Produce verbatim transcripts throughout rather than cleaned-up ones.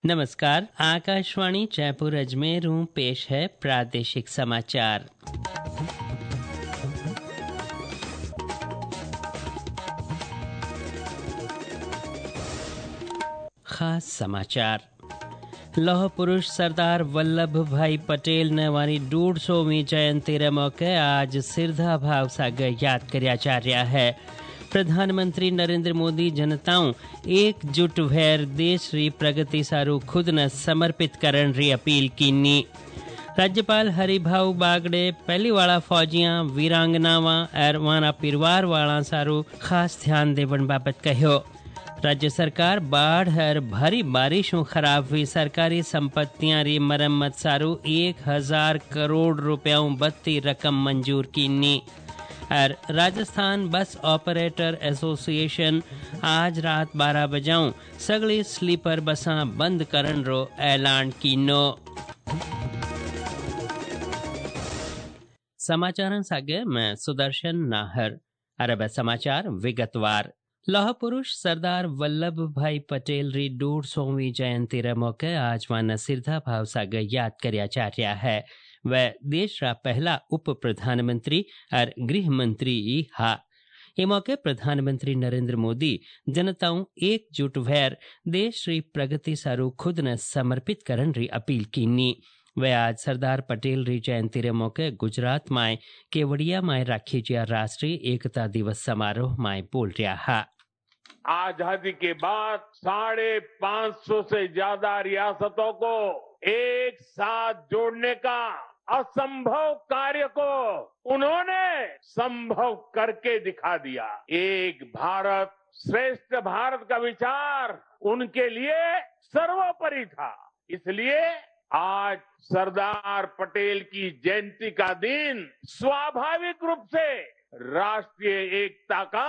नमस्कार, आकाशवाणी जयपुर अजमेर हूँ, पेश है प्रादेशिक समाचार। खास समाचार। लौह पुरुष सरदार वल्लभ भाई पटेल ने वारी डेढ़ सौवीं जयंती रे मौके आज सिरधा भाव सागर याद कर्या जा रहा है। प्रधानमंत्री नरेंद्र मोदी जनताओं एकजुट भैर देश री प्रगति सारू खुद ने समर्पित करन री अपील कीनी। राज्यपाल हरिभाऊ बागड़े पहली वाला फौजियां वीरांगनावा और वाला परिवार वाला सारू खास ध्यान देवन बाबत कहो। राज्य सरकार बाढ़ और भारी बारिशों खराब हुई सरकारी संपत्तियां री मरम्मत सारू एक हजार करोड़ रुपया बत्ती रकम मंजूर कीनी। और राजस्थान बस ऑपरेटर एसोसिएशन आज रात बारह बजाऊं सगली स्लीपर बसा बंद करन रो ऐलान कीनो। समाचारन सागे मैं सुदर्शन नाहर। अरब समाचार विगतवार। लौह पुरुष सरदार वल्लभ भाई पटेल री डेढ़ सौवीं जयंती रे मौके आज वाना सिरधा भाव सागर याद कर्या जा रहा है। वह देश रा पहला उप प्रधानमंत्री और गृह मंत्री हा। ये मौके प्रधानमंत्री नरेंद्र मोदी जनताओं एकजुट भैर देश री प्रगति सारू खुद ने समर्पित करन री अपील कीनी। वे आज सरदार पटेल री जयंती रे मौके गुजरात माय केवड़िया माय राखी जिया राष्ट्रीय एकता दिवस समारोह माय बोल रहा हा। आजादी के बाद साढ़े पांच सौ से ज्यादा रियासतों को एक साथ जोड़ने का असंभव कार्य को उन्होंने संभव करके दिखा दिया। एक भारत श्रेष्ठ भारत का विचार उनके लिए सर्वोपरि था। इसलिए आज सरदार पटेल की जयंती का दिन स्वाभाविक रूप से राष्ट्रीय एकता का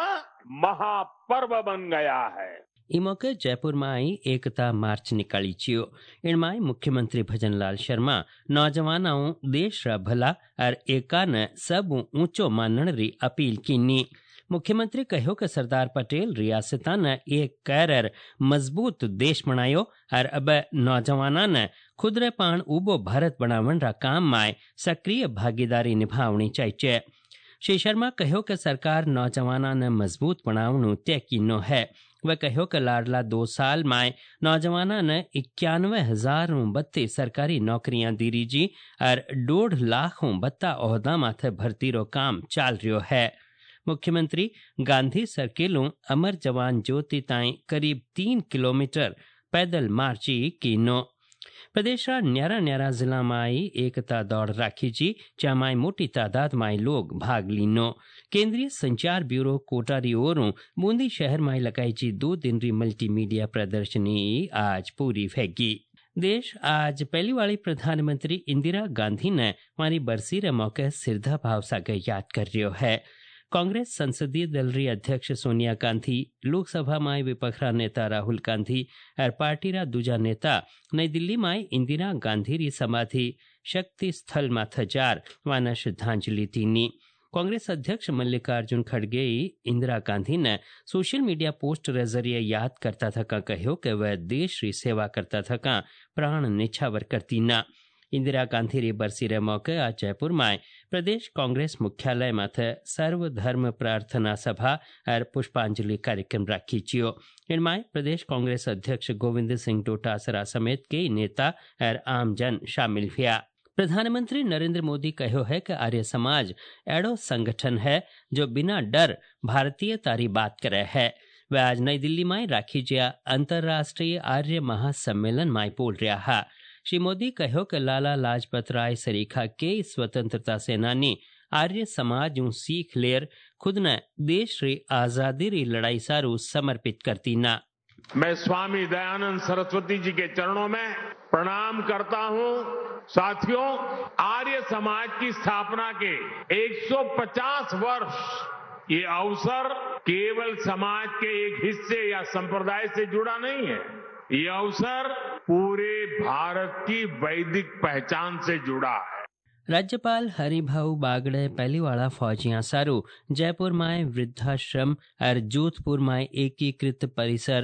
महापर्व बन गया है। ई मौके जयपुर में आई एकता मार्च निकाली छियो। इनमाय मुख्यमंत्री भजनलाल शर्मा नौजवानों देश रा भला और एका ने सब ऊंचो मानन री अपील कीनी। मुख्यमंत्री कहो कि सरदार पटेल रियासता ने एक कैरर मजबूत देश बनायो और अब नौजवाना ने खुद रे पान उबो भारत बनावन रा काम में सक्रिय भागीदारी निभावनी चाहिए। श्री शर्मा कहो कि सरकार नौजवाना ने मजबूत बनावनु तय कीनो है। वह कहो कि लाडला दो साल में नौजवाना ने इक्यानवे हजार बत्तीस सरकारी नौकरियां दीरी जी और डेढ़ लाख बत्ता ओहदा माथे भर्ती रो काम चाल रह्यो है। मुख्यमंत्री गांधी सर्किलों अमर जवान ज्योति ताई करीब तीन किलोमीटर पैदल मार्ची कीनो। प्रदेश रा न्यारा न्यारा जिला में आई एकता दौड़ राखी जी जमाई मोटी तादाद में लोग भाग लीनो। केंद्रीय संचार ब्यूरो कोटा री ओरों बूंदी शहर में लगाई जी दो दिन री मल्टीमीडिया प्रदर्शनी आज पूरी फैगी। देश आज पहली वाली प्रधानमंत्री इंदिरा गांधी ने हमारी बरसी रे मौके सिरधा भाव सागर याद कर रह्यो है। कांग्रेस संसदीय दल री अध्यक्ष सोनिया गांधी, लोकसभा में विपक्ष रा नेता राहुल गांधी और पार्टी रा दूजा नेता नई दिल्ली में इंदिरा गांधी री समाधि शक्ति स्थल माथे जार वाना श्रद्धांजलि दीनी। कांग्रेस अध्यक्ष मल्लिकार्जुन खड़गे इंदिरा गांधी ने सोशल मीडिया पोस्ट के जरिए याद करता था का कहो कि वह देश री सेवा करता था का प्राण निछावर करती ना। इंदिरा गांधी री बरसी रे मौके आज जयपुर में प्रदेश कांग्रेस मुख्यालय माथे सर्वधर्म प्रार्थना सभा और पुष्पांजलि कार्यक्रम राखी छियो। इनमें प्रदेश कांग्रेस अध्यक्ष गोविंद सिंह डोटासरा समेत कई नेता और आमजन शामिल हुआ। प्रधानमंत्री नरेंद्र मोदी कहो है कि आर्य समाज एडो संगठन है जो बिना डर भारतीय तारी बात करे है। वह आज नई दिल्ली में राखी जिया अंतर्राष्ट्रीय आर्य महासम्मेलन में बोल रहा है। श्री मोदी कहो कि लाला लाजपत राय सरीखा के स्वतंत्रता सेनानी आर्य समाज ऊ सीख लेर खुद ने देश री आजादी री लड़ाई सारू समर्पित करती ना। मैं स्वामी दयानंद सरस्वती जी के चरणों में प्रणाम करता हूं। साथियों, आर्य समाज की स्थापना के एक सौ पचास वर्ष ये अवसर केवल समाज के एक हिस्से या संप्रदाय से जुड़ा नहीं है। ये अवसर पूरे भारत की वैदिक पहचान से जुड़ा है। राज्यपाल हरिभाऊ बागड़े पहली वाला फौजियां सारू जयपुर में वृद्धाश्रम और जोधपुर में एकीकृत परिसर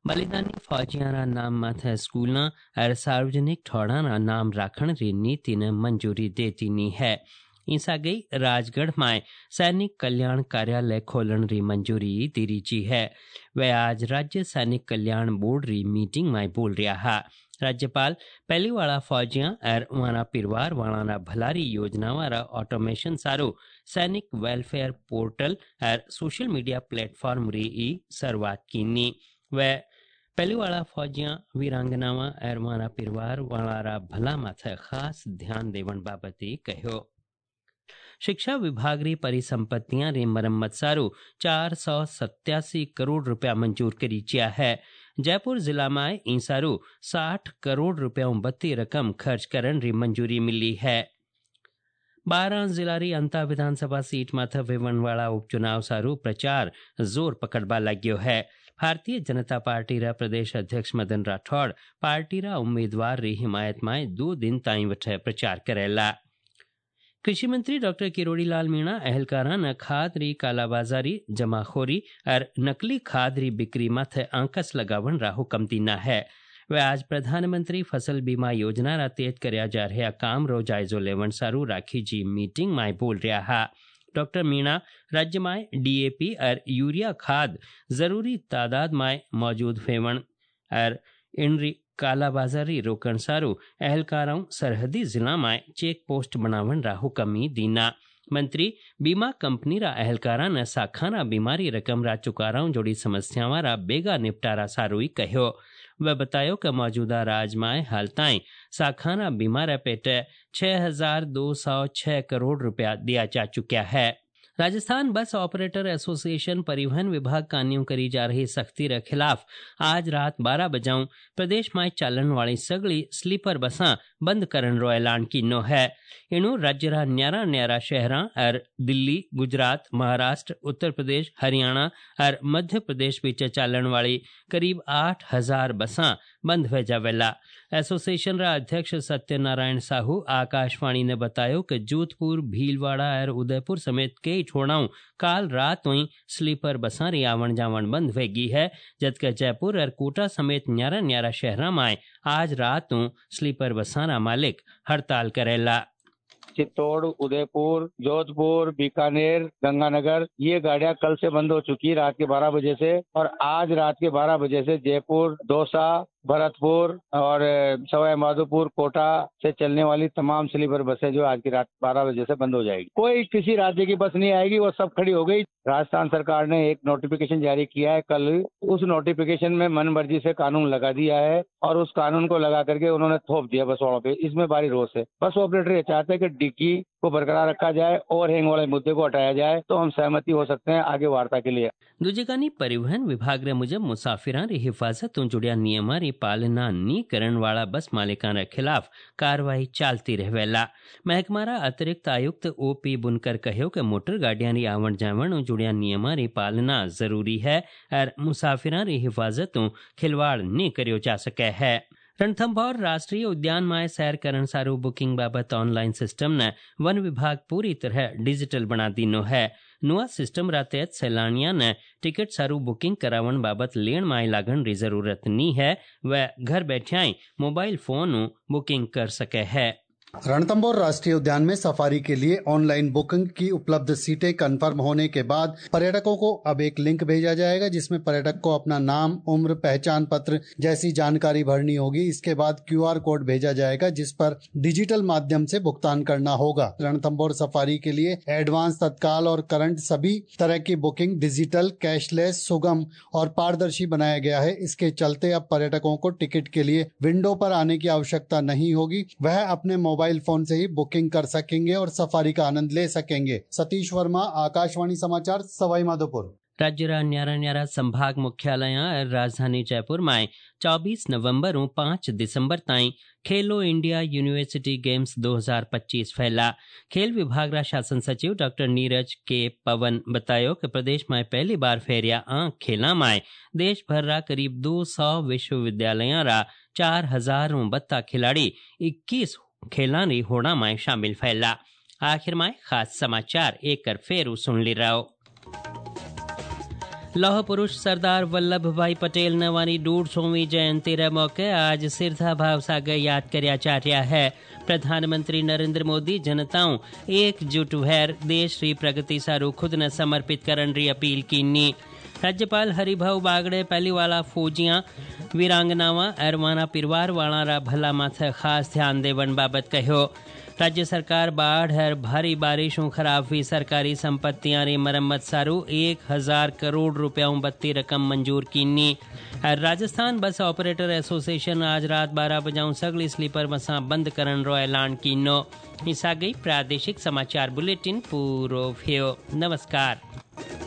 बलिदानी फौजियारा नाम माथे स्कूलना और सार्वजनिक ठौड़ाना नाम राखण री नीति ने मंजूरी देती नी है। ईसा गई राजगढ़ में सैनिक कल्याण कार्यालय खोलन री मंजूरी दीरी जी है। वे आज राज्य सैनिक कल्याण बोर्ड री मीटिंग में बोल रहा है। राज्यपाल पहली वाला फौजियां और वाला परिवार वाला भलारी योजना वाला ऑटोमेशन सारू सैनिक वेलफेयर पोर्टल और सोशल मीडिया प्लेटफॉर्म री ई शुरुआत की। वे पहली वाला फौजियां वीरांगनावा और वाला परिवार वाला भला माथे खास ध्यान देवन बाबते कहो। शिक्षा विभाग री परिसंपत्तियां री मरम्मत सारू चार सौ सत्यासी करोड़ रुपया मंजूर करी चिया है। जयपुर जिला में इन सारू साठ करोड़ रुपया बत्ती रकम खर्च करन री मंजूरी मिली है। बारह जिला री अंता विधानसभा सीट माथे वेवणवाड़ा उपचुनाव सारू प्रचार जोर पकड़वा लाग्यो है। भारतीय जनता पार्टी रा प्रदेश अध्यक्ष मदन राठौड़ पार्टी रा उम्मीदवार री हिमायत में दो दिन ताई वठे प्रचार करेला। कृषि मंत्री डॉक्टर किरोड़ी लाल मीणा अहलकारा न खाद री कालाबाजारी जमाखोरी और नकली खाद री बिक्री माथे आंकस लगावन रा हुक्म दीना है। वे आज प्रधानमंत्री फसल बीमा योजना रा तेज करया जा रहा काम रो जायजो लेवन सारू राखी जी मीटिंग में बोल रहा है। डॉक्टर मीणा राज्य में डीएपी और यूरिया खाद जरूरी तादाद में मौजूद फेवण और इन कालाबाजारी रोकण सारू अहलकारों सरहदी जिला में चेक पोस्ट बनावन रा हुक्म दीना। मंत्री बीमा कंपनी रा अहलकारा न साखाना बीमारी रकम रा चुकाराओं जोड़ी समस्यावां रा बेगा निपटारा सारू ही कहो। वह बतायो कि मौजूदा राज में हाल ताई साखाना बीमार पेटे छह हजार दो सौ छह करोड़ रुपया दिया जा चुका है। राजस्थान बस ऑपरेटर एसोसिएशन परिवहन विभाग कानून करी जा रही सख्ती के खिलाफ आज रात बारह बजाऊं प्रदेश में चालन वाली सगली स्लीपर बसा बंद करन रो ऐलान कीनो है। इनू राज्य रा न्यारा न्यारा शहरा और दिल्ली, गुजरात, महाराष्ट्र, उत्तर प्रदेश, हरियाणा और मध्य प्रदेश बीच चालन वाली करीब आठ हजार बसा बंद हो जावेला। एसोसिएशन रा अध्यक्ष सत्यनारायण साहू आकाशवाणी ने बतायो कि जोधपुर, भीलवाड़ा और उदयपुर समेत कई ठोड़ाओं काल रात ही स्लीपर बसा री आवण जावण बंद होगी है, जबकि जयपुर और कोटा समेत न्यारा न्यारा शहरा में आज रात स्लीपर बसा रा मालिक हड़ताल करेला। चित्तौड़, उदयपुर, जोधपुर, बीकानेर, गंगानगर ये गाड़ियां कल से बंद हो चुकी रात के बारह बजे से, और आज रात के बारह बजे से जयपुर, दौसा, भरतपुर और सवाई माधोपुर, कोटा से चलने वाली तमाम स्लीपर बसें जो आज की रात बारह बजे से बंद हो जाएगी। कोई किसी राज्य की बस नहीं आएगी, वो सब खड़ी हो गई। राजस्थान सरकार ने एक नोटिफिकेशन जारी किया है कल, उस नोटिफिकेशन में मन मर्जी से कानून लगा दिया है और उस कानून को लगा करके उन्होंने थोप दिया बस वालों पे। इसमें भारी रोष है। बस ऑपरेटर ये चाहते हैं कि डिक्की को बरकरार रखा जाए और हैंग वाले मुद्दे को हटाया जाए, तो हम सहमति हो सकते हैं आगे वार्ता के लिए। दूजेकानी परिवहन विभाग रे मुजब मुसाफिरां री हिफाजत तो जुड़िया नियमां री पालना नी करण वाला बस मालिकां रे खिलाफ कार्रवाई चालती रहेला। महकमा रा अतिरिक्त आयुक्त ओ पी बुनकर कहो कि मोटर गाड़ियां री आवण जावण जुड़िया नियमां री पालना जरूरी है और मुसाफिरां री हिफाजत तो खिलवाड़ नी कर्यो जा सके है। रणथंभौर राष्ट्रीय उद्यान में सैर करण सारू बुकिंग बाबत ऑनलाइन सिस्टम ने वन विभाग पूरी तरह डिजिटल बना दीनो है। नुआ सिस्टम रा तहत सैलानिया ने टिकट सारू बुकिंग करावन बाबत लेण माय लागण री जरूरत नी है, वह घर बैठे मोबाइल फोन बुकिंग कर सके है। रणथंभौर राष्ट्रीय उद्यान में सफारी के लिए ऑनलाइन बुकिंग की उपलब्ध सीटें कंफर्म होने के बाद पर्यटकों को अब एक लिंक भेजा जाएगा, जिसमें पर्यटक को अपना नाम, उम्र, पहचान पत्र जैसी जानकारी भरनी होगी। इसके बाद क्यूआर कोड भेजा जाएगा, जिस पर डिजिटल माध्यम से भुगतान करना होगा। रणथंभौर सफारी के लिए एडवांस, तत्काल और करंट सभी तरह की बुकिंग डिजिटल, कैशलेस, सुगम और पारदर्शी बनाया गया है। इसके चलते अब पर्यटकों को टिकट के लिए विंडो पर आने की आवश्यकता नहीं होगी। वह अपने मोबाइल मोबाइल फोन से ही बुकिंग कर सकेंगे और सफारी का आनंद ले सकेंगे। सतीश वर्मा, आकाशवाणी समाचार, सवाई माधोपुर। राज्य रा न्यारा न्यारा संभाग मुख्यालय और राजधानी जयपुर में चौबीस नवंबर और पाँच दिसंबर ताईं खेलो इंडिया यूनिवर्सिटी गेम्स दो हज़ार पच्चीस फैला। खेल विभाग रा शासन सचिव डॉक्टर नीरज के पवन बतायो कि प्रदेश में पहली बार फेरिया आंख खेला में देश भर रा करीब दो सौ विश्वविद्यालय रा चार हजार बत्ता खिलाड़ी इक्कीस खेला री होड़ा में शामिल फैला। आखिर में खास समाचार एक कर फेरू सुन ली रहो। लौह पुरुष सरदार वल्लभ भाई पटेल नवानी डेढ़ सौवीं जयंती रे मौके आज सिरधा भाव सागर याद करया जा रहा है। प्रधानमंत्री नरेंद्र मोदी जनताओं एकजुट भैर देश री प्रगति सारू खुद ने समर्पित करन री अपील कीनी। राज्यपाल हरिभाऊ बागड़े पहली वाला फौजियां वीरांगनावां अरवाना परिवार वाला रा भला माथे खास ध्यान देवन बाबत कहो। राज्य सरकार बाढ़ और भारी बारिशों खराब हुई सरकारी संपत्तियां री मरम्मत सारू एक हजार करोड़ रुपया बत्ती रकम मंजूर कीनी। राजस्थान बस ऑपरेटर एसोसिएशन आज रात बारह बजाऊं सगली स्लीपर बसा बंद करन रो ऐलान कीनो। इस आ गई प्रादेशिक समाचार बुलेटिन पूरो भ्यो। नमस्कार।